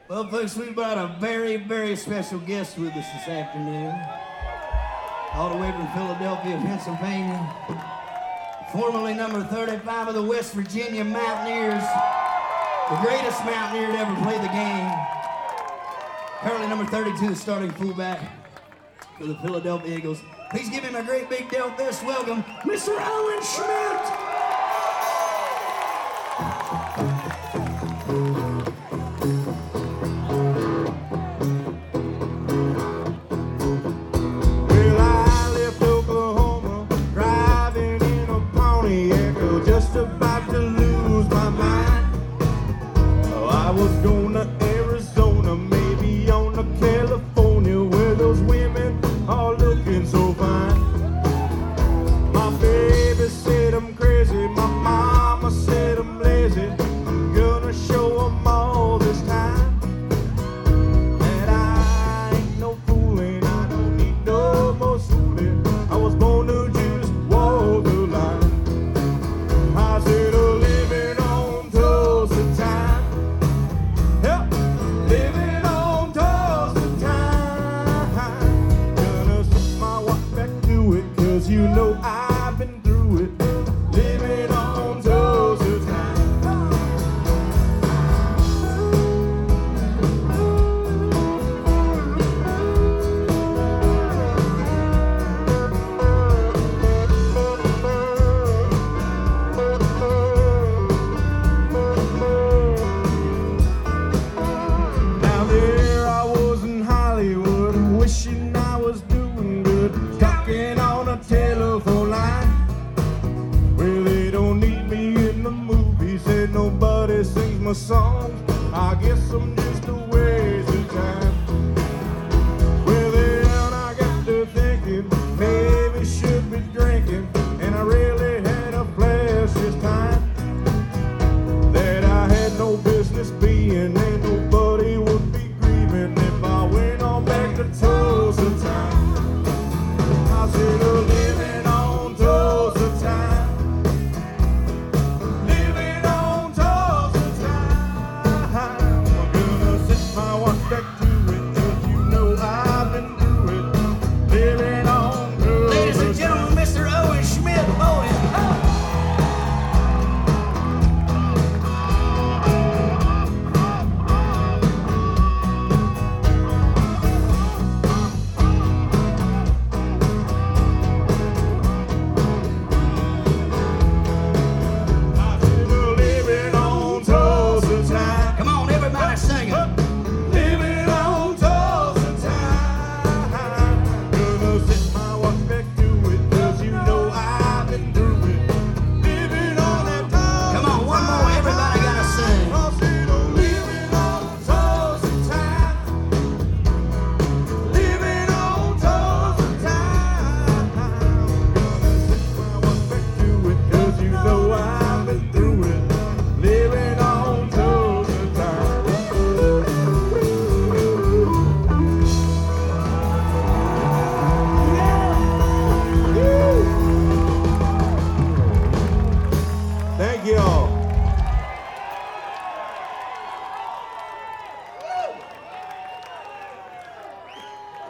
Well, folks, we've got a very, very special guest with us this afternoon. All the way from Philadelphia, Pennsylvania. Formerly number 35 of the West Virginia Mountaineers. The greatest Mountaineer to ever play the game. Currently number 32, starting fullback for the Philadelphia Eagles. Please give him a great big Del Fist welcome, Mr. Owen Schmidt. About to lose my mind. Oh, I was going to Arizona, maybe on to California, where those women are looking so fine. My baby said I'm crazy, my mama said I'm lazy. I'm gonna show them all this time that I ain't no fool and I don't need no more schooling. I was born to just walk the line. I said, living on toast of time. Yep, living on toast of time. Gonna slip my watch back to it, 'cause you know I've been through it. Living on toast of time. Wishing I was doing good, talking on a telephone line. Well, they don't need me in the movies, and nobody sings my songs. I guess I'm